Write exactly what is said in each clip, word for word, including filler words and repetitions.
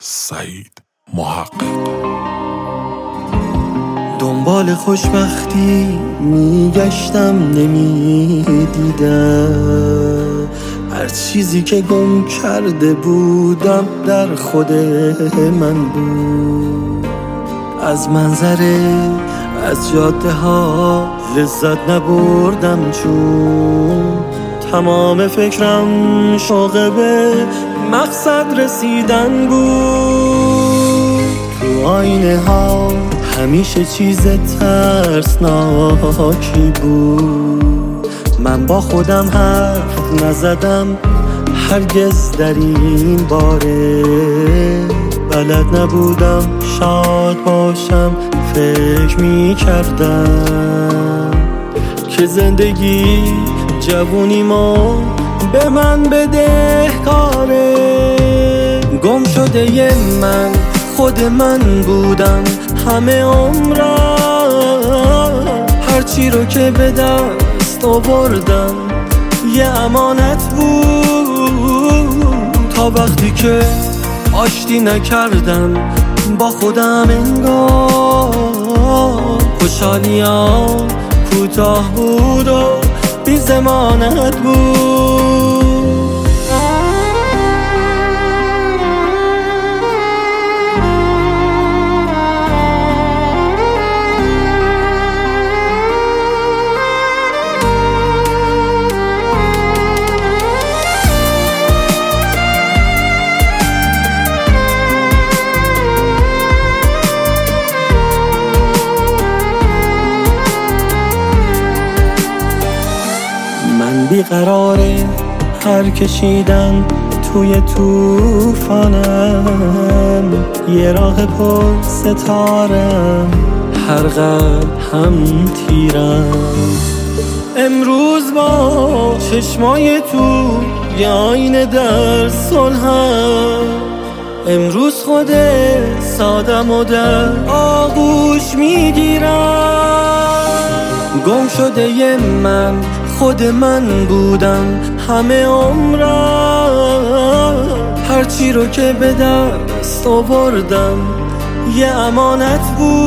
سعید محقق. دنبال خوشبختی میگشتم نمیدیدم، هر چیزی که گم کرده بودم در خود من بود. از منظره از جاده ها لذت نبردم، چون تمام فکرم شوق به مقصد رسیدن بود. تو آینه ها همیشه چیز ترسناکی بود، من با خودم حرف نزدم هرگز در این باره. بلد نبودم شاد باشم، فکر می کردم که زندگی جوونی ما به من بدهکاره. گم شده ی من خود من بودم همه عمرم، هرچی رو که به دست آوردم یه امانت بود. تا وقتی که آشتی نکردم با خودم، انگار خوشحالیام کوتاه بود و بی ضمانت بود. بیقراره هر کشیدن توی توفانم، یه راه پر ستارم، هر قلب هم تیرم. امروز با چشمای تو یه آینه در صلحم، امروز خود سادم و در آغوش میگیرم. گم شده ی من خود من بودم همه عمرم، هرچی رو که به دست آوردم یه امانت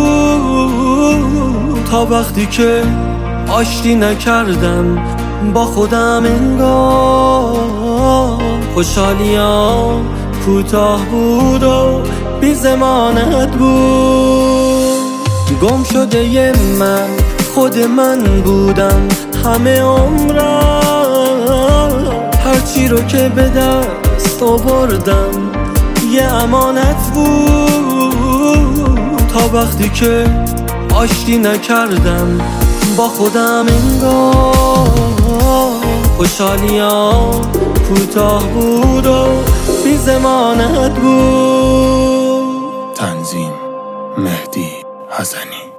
بود. تا وقتی که آشتی نکردم با خودم، انگار خوشحالیام کوتاه بود و بی ضمانت بود. گم شده ی من خود من بودم همه عمرم، هرچی رو که به دست آوردم یه امانت بود. تا وقتی که آشتی نکردم با خودم، انگار خوشحالیام کوتاه بود و بی ضمانت بود. تنظیم مهدی حسنی.